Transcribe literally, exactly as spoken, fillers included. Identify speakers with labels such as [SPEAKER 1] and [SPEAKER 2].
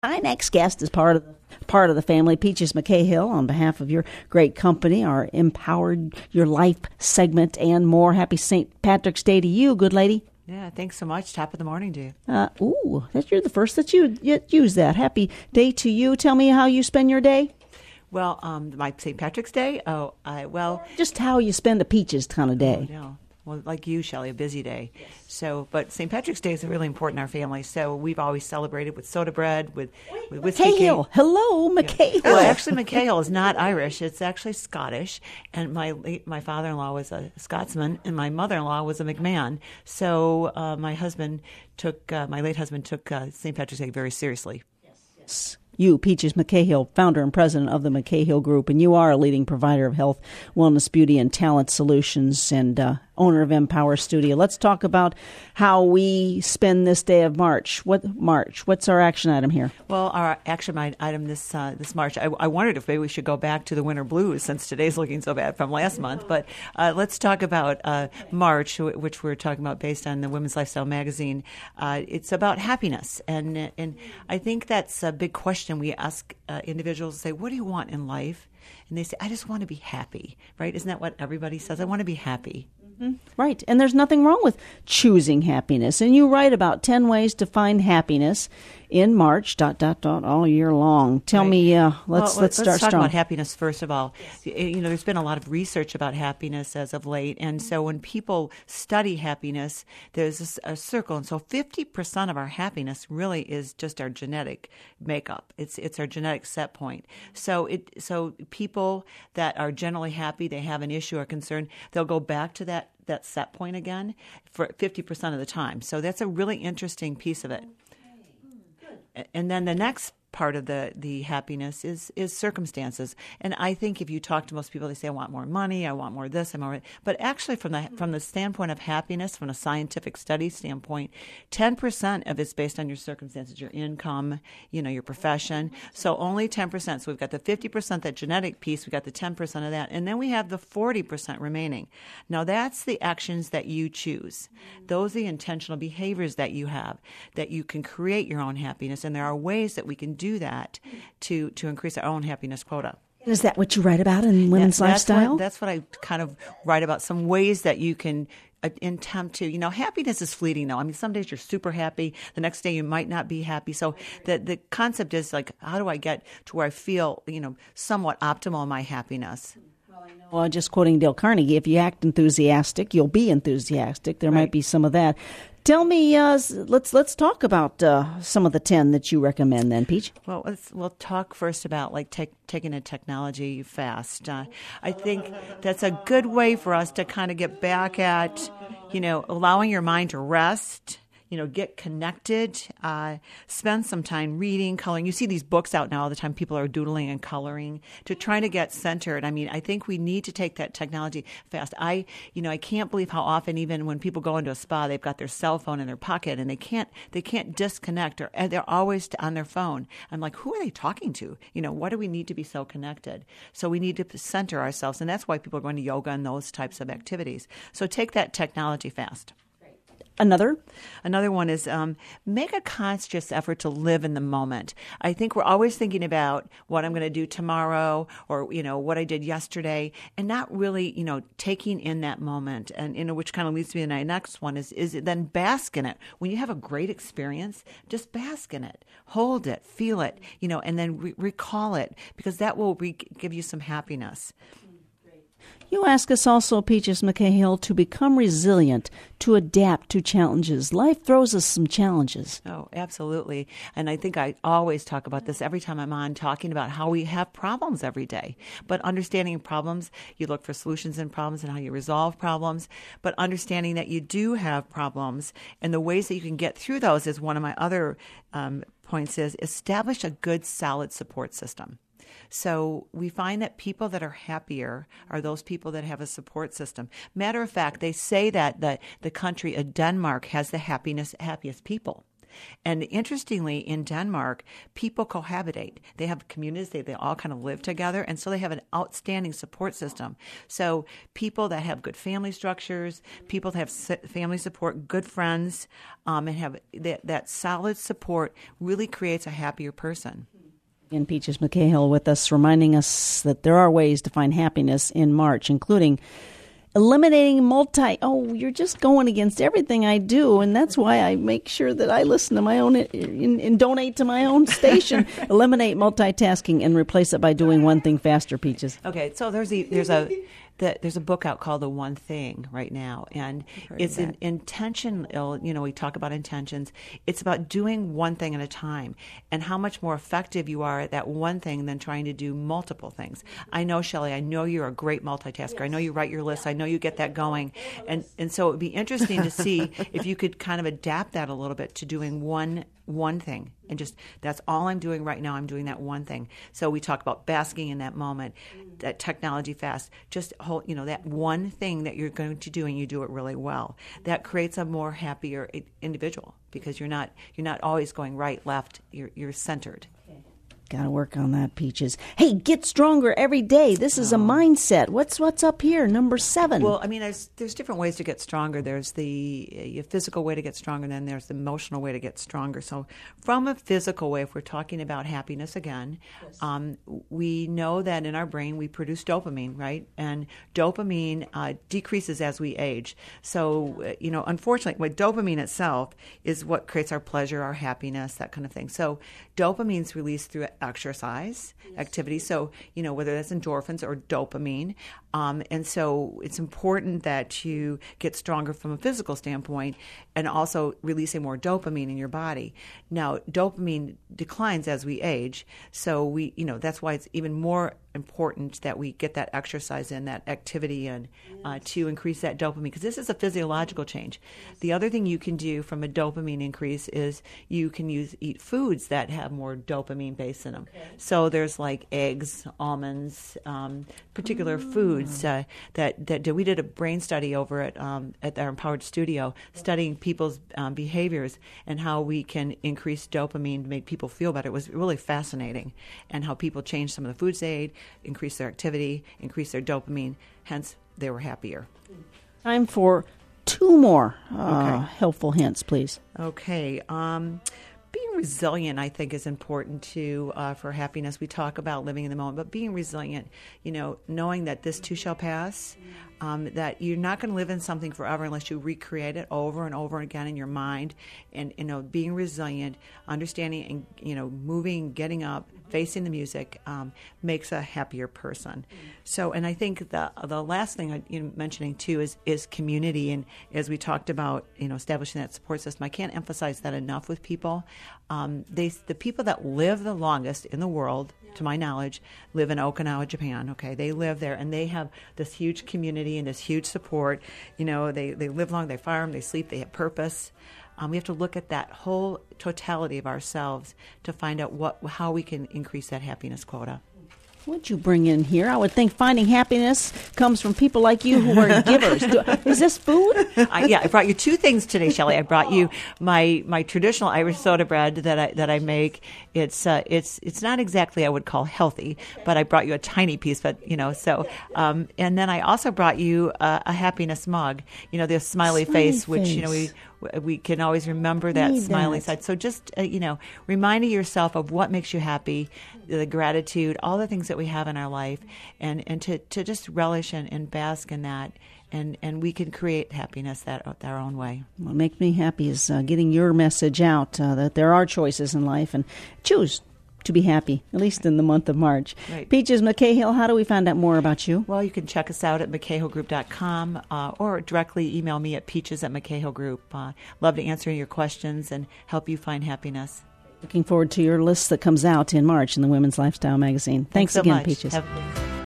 [SPEAKER 1] My next guest is part of the part of the family, Peaches McCahill, on behalf of your great company, our Empowered Your Life segment, and more. Happy Saint Patrick's Day to you, good lady.
[SPEAKER 2] Yeah, thanks so much. Top of the morning to you.
[SPEAKER 1] Uh, ooh, that you're the first that you use that. Happy day to you. Tell me how you spend your day.
[SPEAKER 2] Well, um, my Saint Patrick's Day. Oh, I well,
[SPEAKER 1] just how you spend a Peaches kind of day.
[SPEAKER 2] Oh, no. Well, like you, Shelley, a busy day. Yes. So, but Saint Patrick's Day is really important in our family. So we've always celebrated with soda bread, with with whiskey.
[SPEAKER 1] McCahill. Hello, McCahill.
[SPEAKER 2] Yeah. Well, actually, McCahill is not Irish. It's actually Scottish. And my my father-in-law was a Scotsman, and my mother-in-law was a McMahon. So uh, my husband took uh, my late husband took uh, Saint Patrick's Day very seriously.
[SPEAKER 1] Yes. Yes. You, Peaches McCahill, founder and president of the McCahill Group, and you are a leading provider of health, wellness, beauty, and talent solutions, and uh, owner of Empower Studio. Let's talk about how we spend this day of March. What March? What's our action item here?
[SPEAKER 2] Well, our action item this uh, this March, I, I wondered if maybe we should go back to the winter blues since today's looking so bad from last month. But uh, let's talk about uh, March, which we're talking about based on the Women's Lifestyle magazine. Uh, it's about happiness, and and I think that's a big question. We ask uh, individuals, say, what do you want in life? And they say, I just want to be happy, right? Isn't that what everybody says? I want to be happy.
[SPEAKER 1] Mm-hmm. Right. And there's nothing wrong with choosing happiness. And you write about ten ways to find happiness in March, dot, dot, dot, all year long. Tell
[SPEAKER 2] right.
[SPEAKER 1] me, uh, let's,
[SPEAKER 2] well,
[SPEAKER 1] let's,
[SPEAKER 2] let's
[SPEAKER 1] start
[SPEAKER 2] talk
[SPEAKER 1] strong.
[SPEAKER 2] about happiness first of all. Yes. You know, there's been a lot of research about happiness as of late. And so when people study happiness, there's a, a circle. And so fifty percent of our happiness really is just our genetic makeup. It's it's our genetic set point. So it so people that are generally happy, they have an issue or concern, they'll go back to that, that set point again for fifty percent of the time. So that's a really interesting piece of it. And then the next part of the, the happiness is is circumstances. And I think if you talk to most people, they say, I want more money, I want more of this, I want more. But actually from the from the standpoint of happiness, from a scientific study standpoint, ten percent of it's based on your circumstances, your income, you know, your profession. So only ten percent. So we've got the fifty percent, that genetic piece, we've got the ten percent of that. And then we have the forty percent remaining. Now that's the actions that you choose. Those are the intentional behaviors that you have, that you can create your own happiness. And there are ways that we can do that to, to increase our own happiness quota.
[SPEAKER 1] Is that what you write about in Women's
[SPEAKER 2] that, that's
[SPEAKER 1] Lifestyle?
[SPEAKER 2] What, that's what I kind of write about, some ways that you can uh, attempt to, you know, happiness is fleeting though. I mean, some days you're super happy. The next day you might not be happy. So the, the concept is like, how do I get to where I feel, you know, somewhat optimal in my happiness?
[SPEAKER 1] Well, just quoting Dale Carnegie, if you act enthusiastic, you'll be enthusiastic. There right. might be some of that. Tell me, uh, let's let's talk about uh, some of the ten that you recommend then, Peach.
[SPEAKER 2] Well, let's, we'll talk first about like take, taking a technology fast. Uh, I think that's a good way for us to kind of get back at, you know, allowing your mind to rest. You know, get connected, uh, spend some time reading, coloring. You see these books out now all the time. People are doodling and coloring to try to get centered. I mean, I think we need to take that technology fast. I, you know, I can't believe how often even when people go into a spa, they've got their cell phone in their pocket and they can't, they can't disconnect, or they're always on their phone. I'm like, who are they talking to? You know, what do we need to be so connected? So we need to center ourselves. And that's why people are going to yoga and those types of activities. So take that technology fast.
[SPEAKER 1] Another?
[SPEAKER 2] Another one is um, make a conscious effort to live in the moment. I think we're always thinking about what I'm going to do tomorrow or, you know, what I did yesterday and not really, you know, taking in that moment. And, you know, which kind of leads me to my next one is, is then bask in it. When you have a great experience, just bask in it. Hold it, feel it, you know, and then re- recall it because that will re- give you some happiness.
[SPEAKER 1] You ask us also, Peaches McCahill, to become resilient, to adapt to challenges. Life throws us some challenges.
[SPEAKER 2] Oh, absolutely. And I think I always talk about this every time I'm on, talking about how we have problems every day. But understanding problems, you look for solutions in problems and how you resolve problems. But understanding that you do have problems and the ways that you can get through those is one of my other um, points is establish a good, solid support system. So we find that people that are happier are those people that have a support system. Matter of fact, they say that the, the country of Denmark has the happiness, happiest people. And interestingly, in Denmark, people cohabitate. They have communities, they, they all kind of live together, and so they have an outstanding support system. So people that have good family structures, people that have family support, good friends, um, and have that, that solid support really creates a happier person.
[SPEAKER 1] And Peaches McCahill with us, reminding us that there are ways to find happiness in March, including eliminating multi, oh, you're just going against everything I do, and that's why I make sure that I listen to my own and, and donate to my own station. Eliminate multitasking and replace it by doing one thing faster, Peaches.
[SPEAKER 2] Okay, so there's a, there's a the, there's a book out called The One Thing right now, and it's an intention. You know, we talk about intentions. It's about doing one thing at a time, and how much more effective you are at that one thing than trying to do multiple things. I know, Shelley, I know you're a great multitasker. Yes. I know you write your lists. I know you get that going, and and so it would be interesting to see if you could kind of adapt that a little bit to doing one one thing, and just that's all I'm doing right now. I'm doing that one thing. So we talk about basking in that moment, that technology fast, just hold, you know, that one thing that you're going to do, and you do it really well. That creates a more happier individual, because you're not you're not always going right, left. You're you're centered.
[SPEAKER 1] Got to work on that, Peaches. Hey, get stronger every day. This is a mindset. What's what's up here? Number seven.
[SPEAKER 2] Well, I mean, there's, there's different ways to get stronger. There's the uh, physical way to get stronger, and then there's the emotional way to get stronger. So from a physical way, if we're talking about happiness again, yes. um, we know that in our brain we produce dopamine, right? And dopamine uh, decreases as we age. So, uh, you know, unfortunately, what dopamine itself is what creates our pleasure, our happiness, that kind of thing. So dopamine's released through exercise activity. So, you know, whether that's endorphins or dopamine. Um, and so it's important that you get stronger from a physical standpoint, and also releasing more dopamine in your body. Now, dopamine declines as we age. So we, you know, that's why it's even more important that we get that exercise in, that activity in, uh, to increase that dopamine, because this is a physiological change. The other thing you can do from a dopamine increase is you can use eat foods that have more dopamine base in them. Okay. So there's like eggs, almonds, um, particular mm. foods uh, that that do, we did a brain study over at um, at our Empowered Studio, studying people's um, behaviors and how we can increase dopamine to make people feel better. It was really fascinating, and how people change some of the foods they ate, increase their activity, increase their dopamine, hence they were happier.
[SPEAKER 1] Time for two more uh, okay. helpful hints, please.
[SPEAKER 2] Okay. Um, being resilient, I think, is important too uh, for happiness. We talk about living in the moment, but being resilient, you know, knowing that this too shall pass, um, that you're not going to live in something forever unless you recreate it over and over again in your mind, and, you know, being resilient, understanding and, you know, moving, getting up, facing the music um, makes a happier person. So, and I think the the last thing I, you know, mentioning too is is community. And as we talked about, you know, establishing that support system, I can't emphasize that enough with people. Um, they the people that live the longest in the world, to my knowledge, live in Okinawa, Japan. Okay, they live there, and they have this huge community and this huge support. You know, they they live long, they farm, they sleep, they have purpose. Um, we have to look at that whole totality of ourselves to find out what how we can increase that happiness quota.
[SPEAKER 1] What'd you bring in here? I would think finding happiness comes from people like you who are givers. Do, is this food?
[SPEAKER 2] I, yeah, I brought you two things today, Shelley. I brought you my my traditional Irish soda bread that I that I make. It's uh, it's it's not exactly I would call healthy, but I brought you a tiny piece. But you know, so um, and then I also brought you a, a happiness mug. You know, the smiley, smiley face, face, which you know we. We can always remember that Need smiley that. side. So just, uh, you know, reminding yourself of what makes you happy, the gratitude, all the things that we have in our life, and, and to, to just relish and, and bask in that. And, and we can create happiness that our own way.
[SPEAKER 1] What makes me happy is uh, getting your message out, uh, that there are choices in life, and choose to be happy, at least in the month of March.
[SPEAKER 2] Right.
[SPEAKER 1] Peaches McCahill, how do we find out more about you?
[SPEAKER 2] Well, you can check us out at mccahill group dot com uh, or directly email me at peaches at mccahill group. Uh, love to answer your questions and help you find happiness.
[SPEAKER 1] Looking forward to your list that comes out in March in the Women's Lifestyle magazine. Thanks,
[SPEAKER 2] Thanks so
[SPEAKER 1] again,
[SPEAKER 2] much.
[SPEAKER 1] Peaches.
[SPEAKER 2] Have-